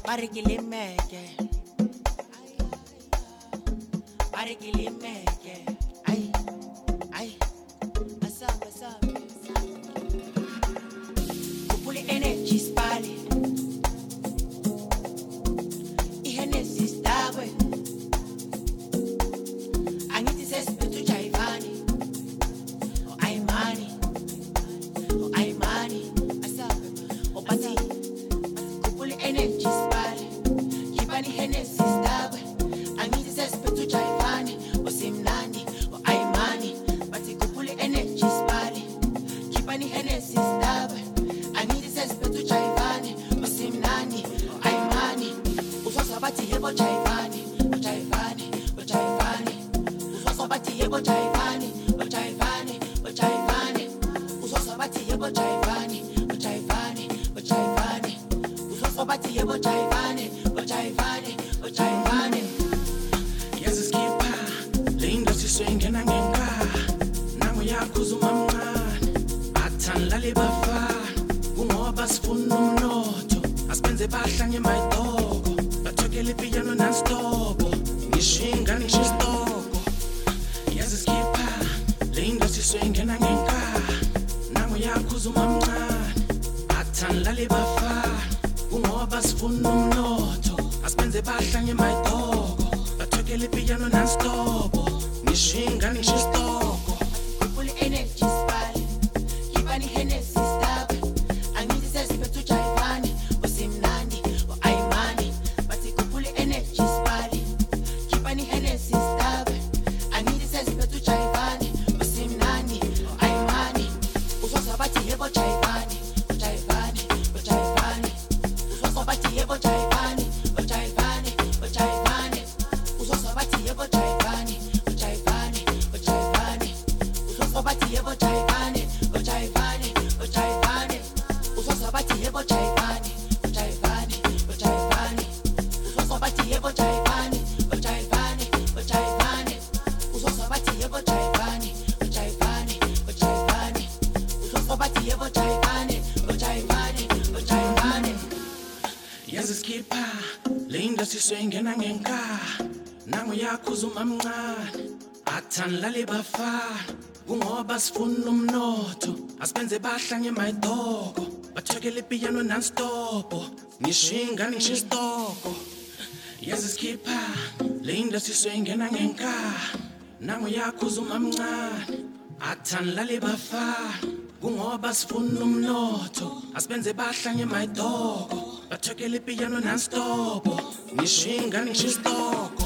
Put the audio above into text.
Barikilimeke. Barikilimeke. Ay, ay. Asam. Kupuli energy spali. Ihenesis dawe. Angithi sesiphethu jayivani. Aimani. Asam. Opati. Kupuli energy spali. Kibani henesis dawe. Angithi sesiphethu jayivani. Osimnandi. Aimani. Bathi kupuli energy spali. Kibani henesis dawe. Angithi sesiphethu jayivani. Osimnandi. Aimani. Usasa bathi yebo jayivani. Usasa bathi yebo jayivani. Usasa bathi yebo jayivani. Usasa bathi yebo jayivani. Yaziskipha linda siswengena ngenka nangu yakuzuma mncane athanlale bafana kungoba sifuna umnotho asibenze bahlanye mayitoko bathokele ipiyano non-stop ngishinga ngisistoko yaziskipha linda siswengena ngenka nangu yakuzuma mncane athanlale bafana kungoba sifuna umnotho asibenze bahlanye mayitoko bathokele ipiyano non-stop ngishinga ngisistoko Kupuli energy spali. Kibani henesis dawe. Angithi sesiphethu jayivani. Osimnandi. Aimani. Bathi kupuli energy spali. Kibani henesis dawe. Angithi sesiphethu jayivani. Osimnandi. Aimani. Usasa bathi yebo jayivani. Usasa bathi yebo jayivani. Usasa bathi yebo jayivani. Usasa bathi yebo jayivani. Usasa bathi yebo jayivani. Usasa bathi yebo jayivani. Usasa bathi yebo jayivani. Usasa bathi yebo jayivani. yaziskipha linda siswengena ngenka nangu yakuzuma mncane athanlale bafana kungoba sifuna umnotho asibenze bahlanye mayitoko bathokele ipiyano non-stop ngishinga ngisistoko yaziskipha linda siswengena ngenka nangu yakuzuma mncane athanlale bafana kungoba sifuna umnotho asibenze bahlanye mayitoko bathokele ipiyano non-stop ngishinga ngisistoko